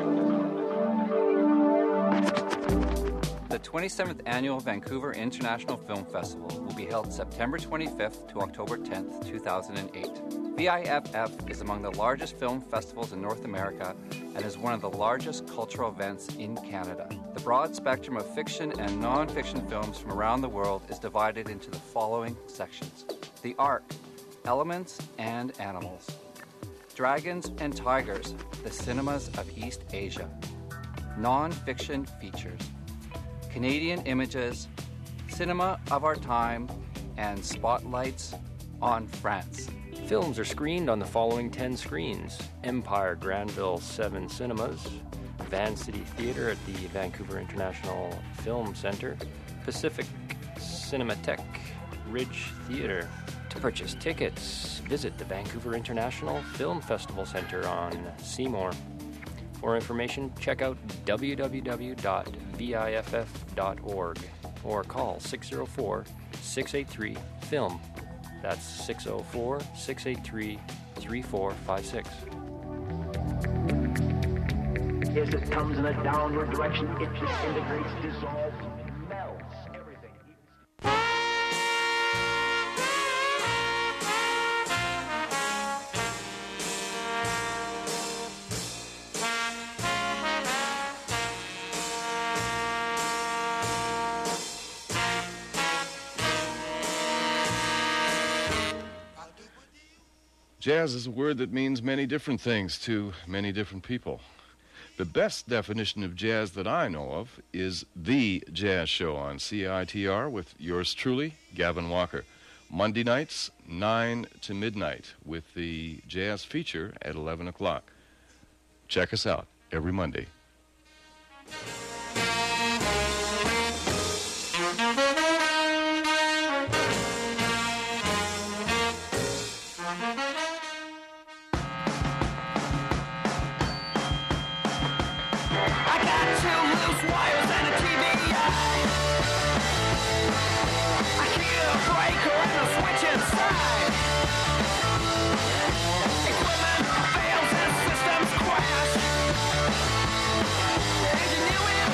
The twenty-seventh Annual Vancouver International Film Festival will be held September twenty-fifth to October tenth, two thousand eight. V I F F is among the largest film festivals in North America and is one of the largest cultural events in Canada. The broad spectrum of fiction and non-fiction films from around the world is divided into the following sections: The Ark, Elements and Animals; Dragons and Tigers, the Cinemas of East Asia; Non-Fiction Features; Canadian Images, Cinema of Our Time, and Spotlights on France.
Films are screened on the following ten screens: Empire Granville seven Cinemas, Van City Theatre at the Vancouver International Film Centre, Pacific Cinematheque, Ridge Theatre. To purchase tickets, visit the Vancouver International Film Festival Centre on Seymour. For information, check out w w w dot v i f f dot org or call six oh four, six eight three, film. That's six oh four, six eight three, three four five six.
As it comes in a downward direction, it disintegrates, dissolves, melts everything.
Jazz is a word that means many different things to many different people. The best definition of jazz that I know of is The Jazz Show on C I T R with yours truly, Gavin Walker. Monday nights, nine to midnight, with the jazz feature at eleven o'clock. Check us out every Monday.
Equipment fails and systems crash. Engineering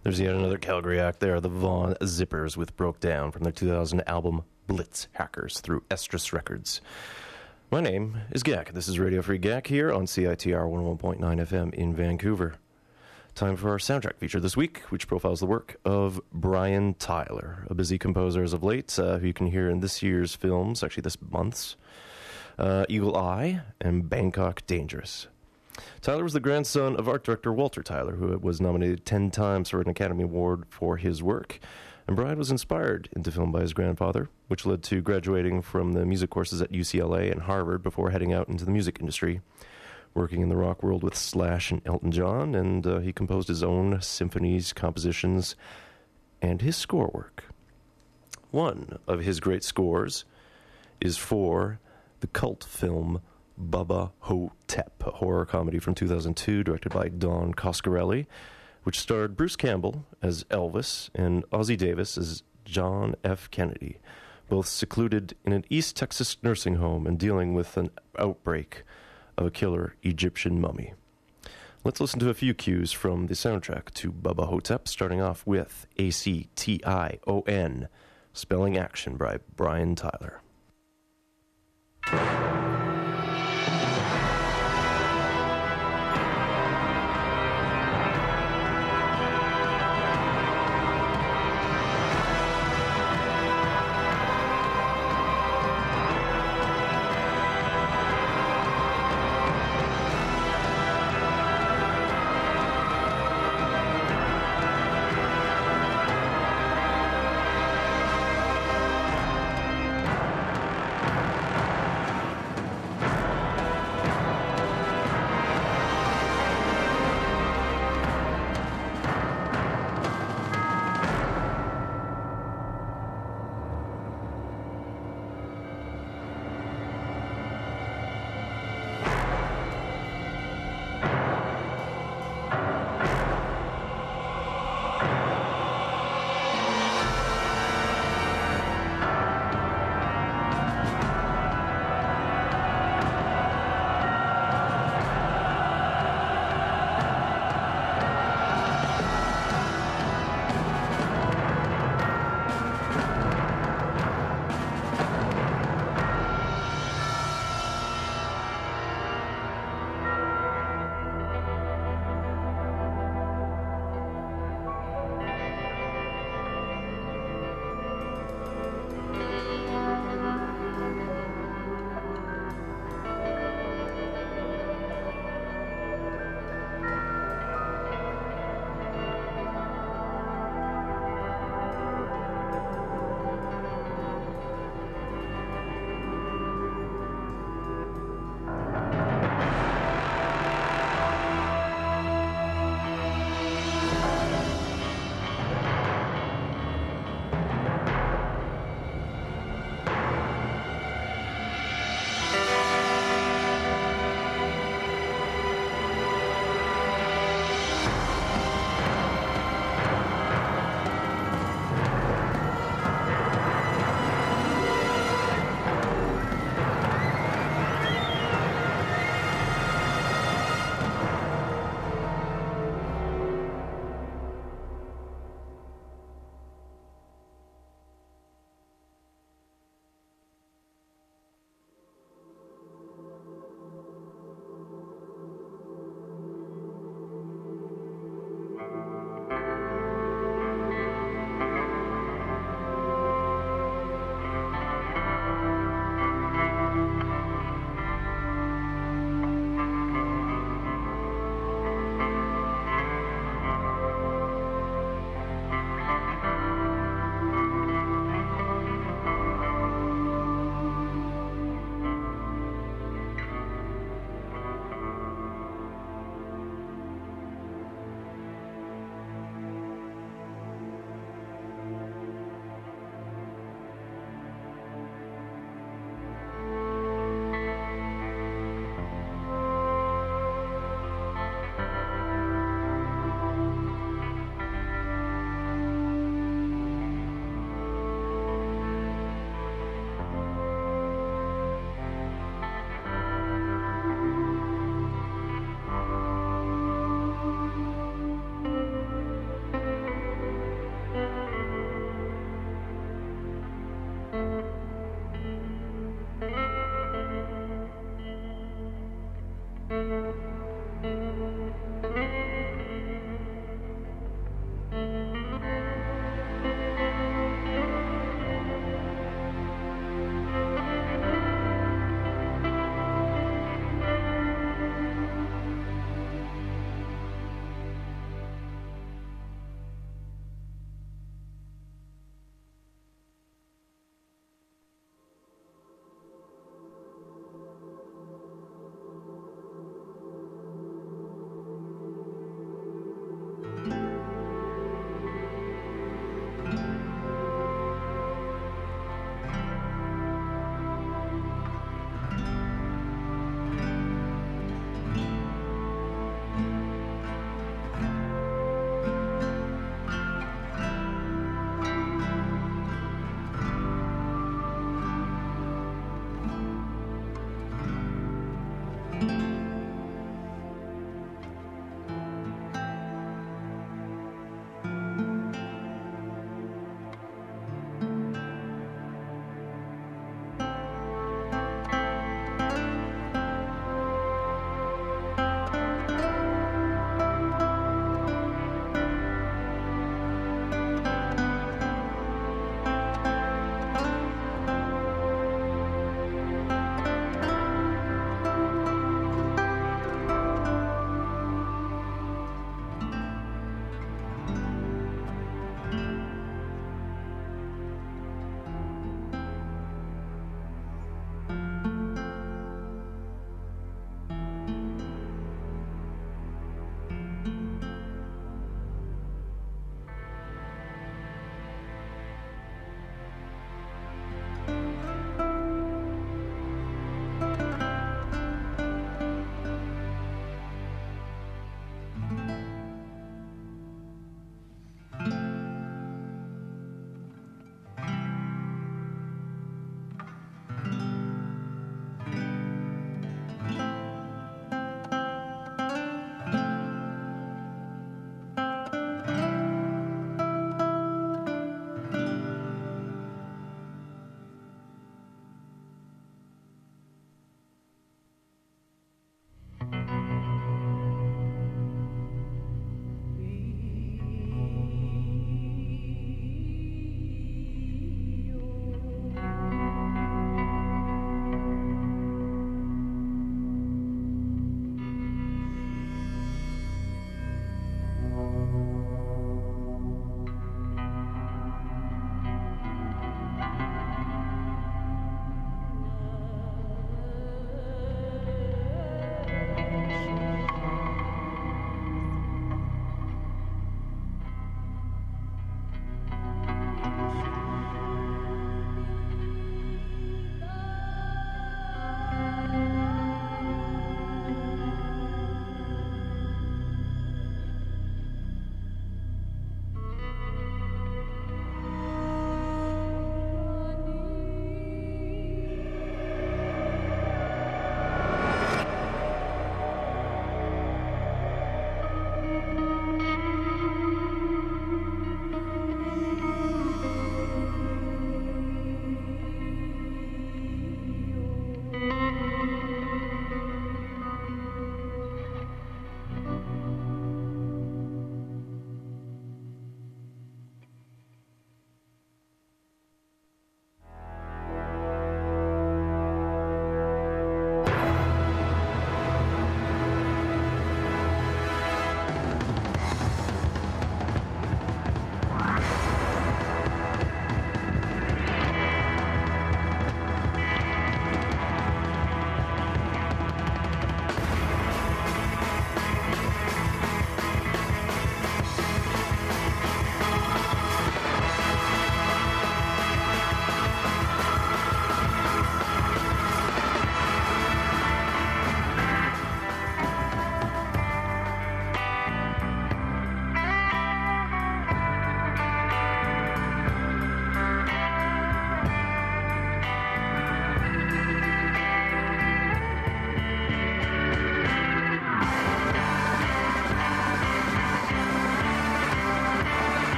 There's yet another Calgary act there, the Von Zippers with Broke Down from their two thousand album Blitz Hackers through Estrus Records. My name is Gak. This is Radio Free Gak here on C I T R one oh one point nine F M in Vancouver. Time for our soundtrack feature this week, which profiles the work of Brian Tyler, a busy composer as of late, uh, who you can hear in this year's films, actually this month's, uh, Eagle Eye and Bangkok Dangerous. Tyler was the grandson of art director Walter Tyler, who was nominated ten times for an Academy Award for his work. And Brian was inspired into film by his grandfather, which led to graduating from the music courses at U C L A and Harvard before heading out into the music industry, working in the rock world with Slash and Elton John, and uh, he composed his own symphonies, compositions, and his score work. One of his great scores is for the cult film Bubba Ho-Tep, a horror comedy from two thousand two directed by Don Coscarelli, which starred Bruce Campbell as Elvis and Ozzie Davis as John F. Kennedy, both secluded in an East Texas nursing home and dealing with an outbreak of a killer Egyptian mummy. Let's listen to a few cues from the soundtrack to Bubba Ho-Tep, starting off with A C T I O N, Spelling Action by Brian Tyler.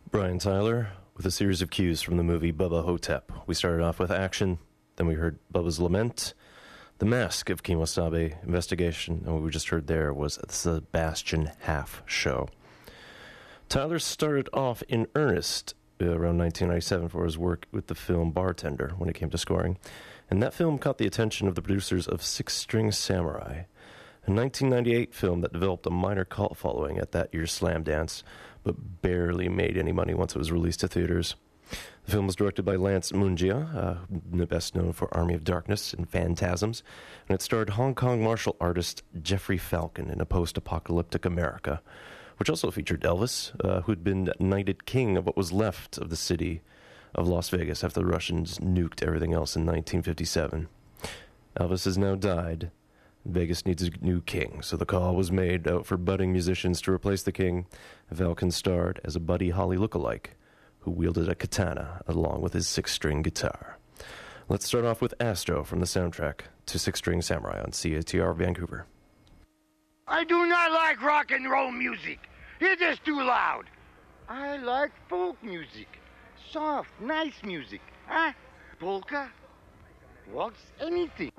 Brian Tyler with a series of cues from the movie Bubba Hotep. We started off with action, then we heard Bubba's Lament, The Mask of Kemosabe Investigation, and what we just heard there was the Sebastian Half Show. Tyler started off in earnest uh, around nineteen ninety-seven for his work with the film Bartender when it came to scoring, and that film caught the attention of the producers of Six String Samurai, a nineteen ninety-eight film that developed a minor cult following at that year's Slam Dance, but barely made any money once it was released to theaters. The film was directed by Lance Mungia, uh, best known for Army of Darkness and Phantasms, and it starred Hong Kong martial artist Jeffrey Falcon in a post-apocalyptic America, which also featured Elvis, uh, who'd been knighted king of what was left of the city of Las Vegas after the Russians nuked everything else in nineteen fifty-seven. Elvis has now died. Vegas needs a new king, so the call was made out for budding musicians to replace the king. Falcon starred as a Buddy Holly lookalike who wielded a katana along with his six-string guitar. Let's start off with Astro from the soundtrack to Six String Samurai on C A T R Vancouver.
I do not like rock and roll music. It is too loud. I like folk music. Soft, nice music. Huh? Polka? Waltz? Anything.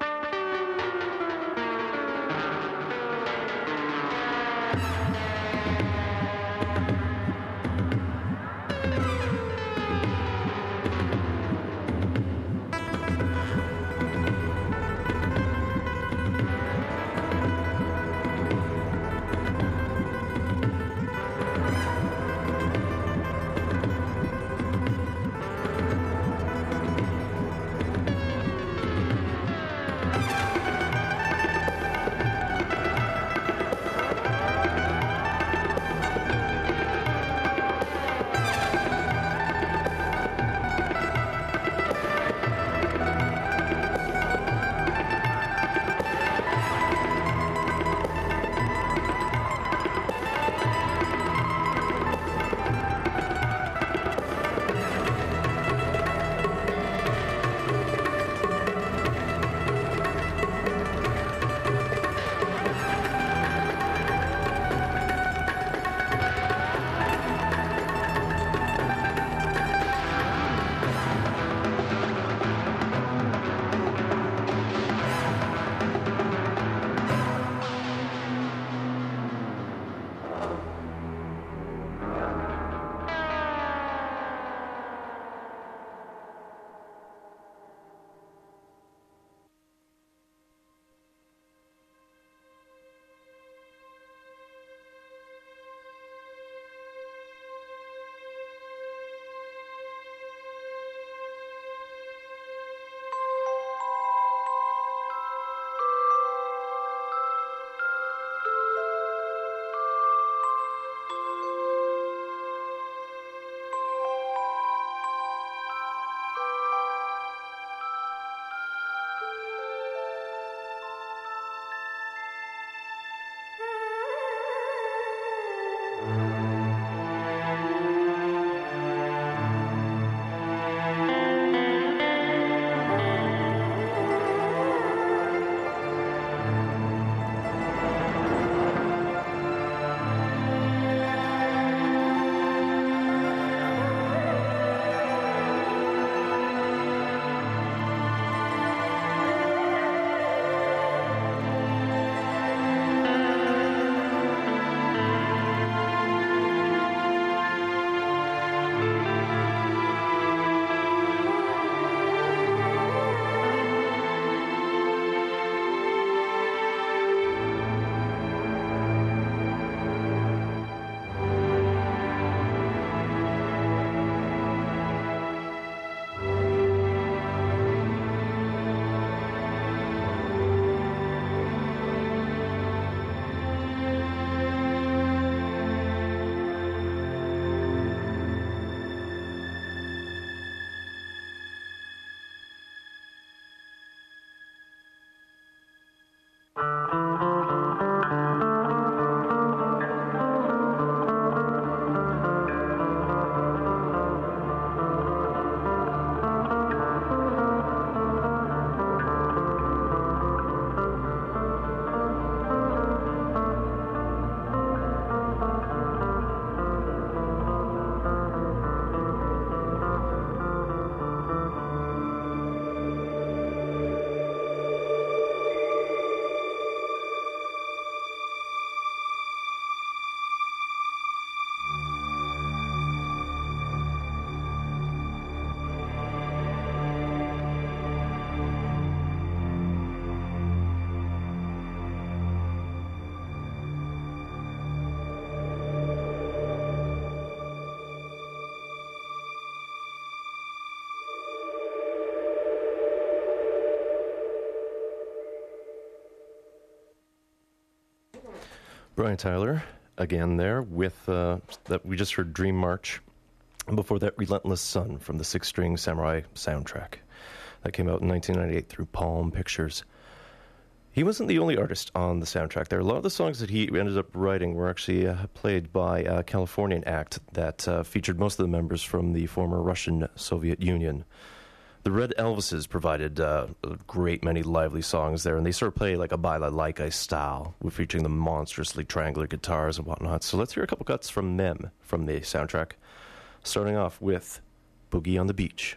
Brian Tyler again there with uh, that we just heard Dream March. And before that, Relentless Sun from the Six String Samurai soundtrack. That came out in nineteen ninety-eight through Palm Pictures. He wasn't the only artist on the soundtrack there. A lot of the songs that he ended up writing were actually uh, played by a Californian act that uh, featured most of the members from the former Russian Soviet Union. The Red Elvises provided uh, a great many lively songs there, and they sort of play like a balalaika style, featuring the monstrously triangular guitars and whatnot. So let's hear a couple cuts from them from the soundtrack, starting off with Boogie on the Beach.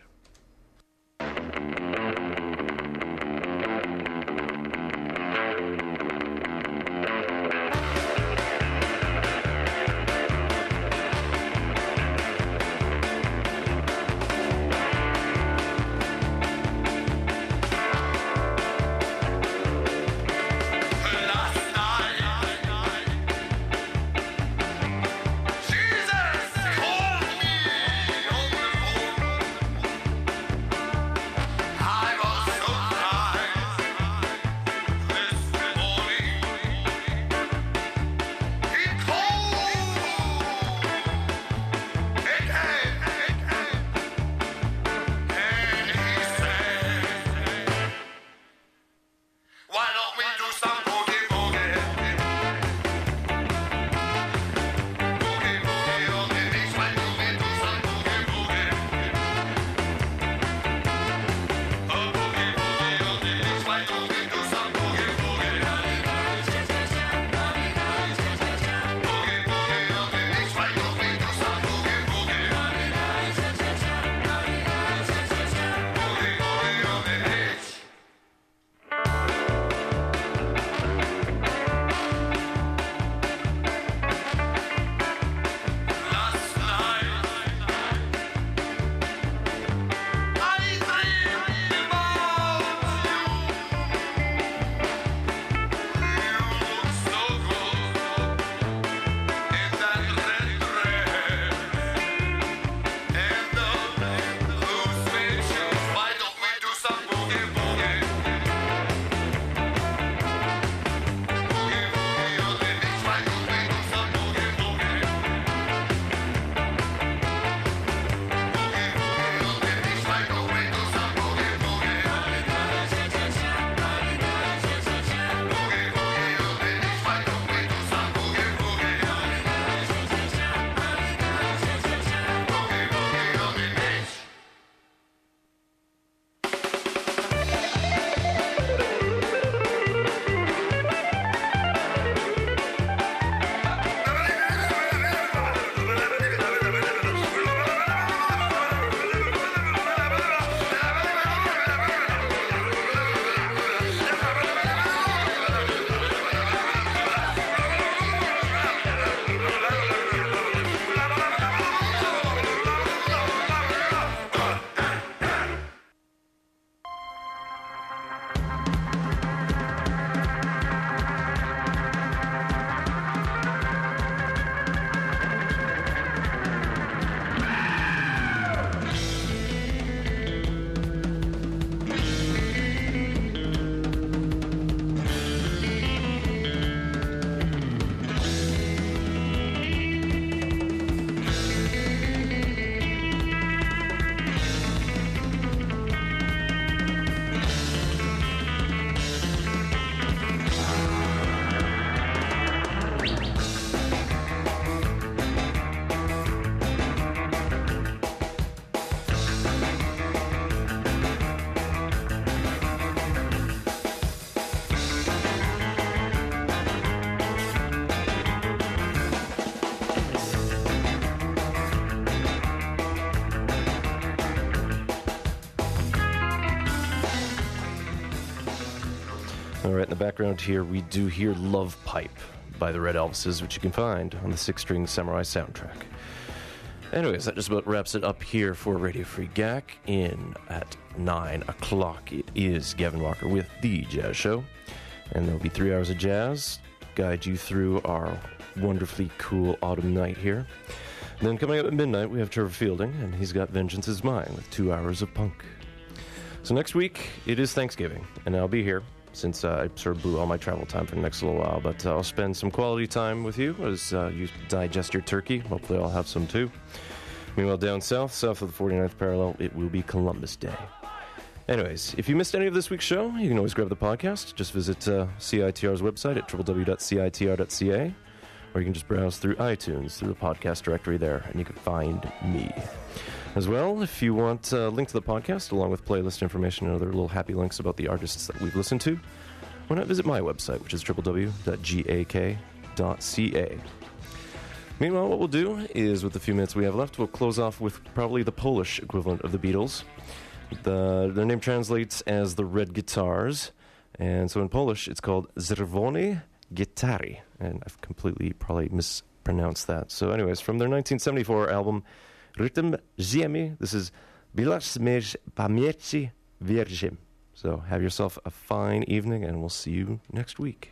All right, in the background here, we do hear Love Pipe by the Red Elvises, which you can find on the Six String Samurai soundtrack. Anyways, that just about wraps it up here for Radio Free G A C. In at nine o'clock, it is Gavin Walker with The Jazz Show. And there'll be three hours of jazz, guide you through our wonderfully cool autumn night here. And then coming up at midnight, we have Trevor Fielding, and he's got Vengeance Is Mine with two hours of punk. So next week, it is Thanksgiving, and I'll be here since uh, I sort of blew all my travel time for the next little while. But uh, I'll spend some quality time with you as uh, you digest your turkey. Hopefully I'll have some too. Meanwhile, down south, south of the forty-ninth parallel, it will be Columbus Day. Anyways, if you missed any of this week's show, you can always grab the podcast. Just visit uh, C I T R's website at w w w dot c i t r dot c a, or you can just browse through iTunes, through the podcast directory there, and you can find me. As well, if you want a link to the podcast, along with playlist information and other little happy links about the artists that we've listened to, why not visit my website, which is w w w dot gak dot c a. Meanwhile, what we'll do is, with the few minutes we have left, we'll close off with probably the Polish equivalent of the Beatles. The, their name translates as the Red Guitars, and so in Polish it's called Czerwone Gitary, and I've completely probably mispronounced that. So anyways, from their nineteen seventy-four album Rytm Ziemi, this is Bilasmir Pamięci Wierzim. So have yourself a fine evening, and we'll see you next week.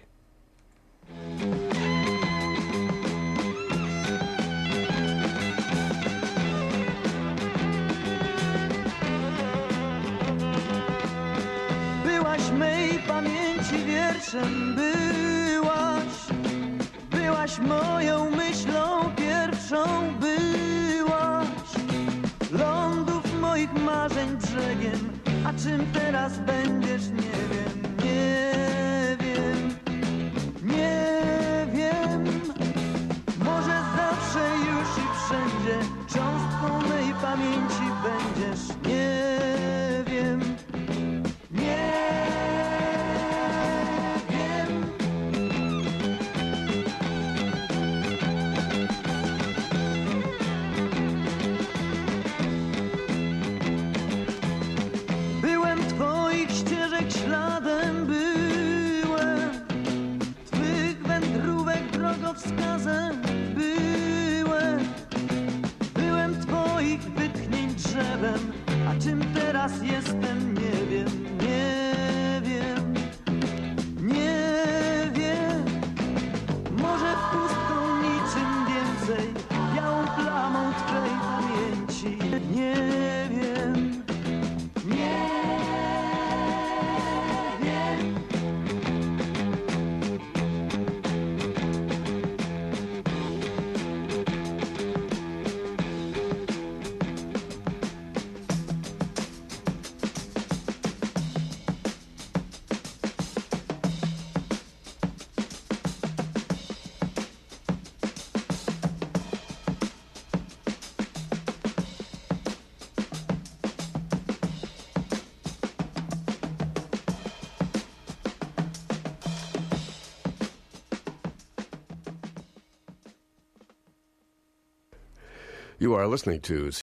Byłaś mej pamięci wierszem, byłaś, byłaś moją myślą pierwszą, byłaś lądów moich marzeń brzegiem, a czym teraz będziesz, nie wiem, nie wiem, nie wiem. Może zawsze już i wszędzie cząstką mej pamięci będziesz, nie wiem, nie wiem. Byłem twoich ścieżek śladem, byłem twych wędrówek drogowskazem, byłem, byłem twoich wytchnień drzewem, a czym teraz jestem, nie wiem, nie wiem, nie wiem. Może pustką niczym więcej, białą plamą twej pamięci, nie wiem, nie wiem.
You are listening to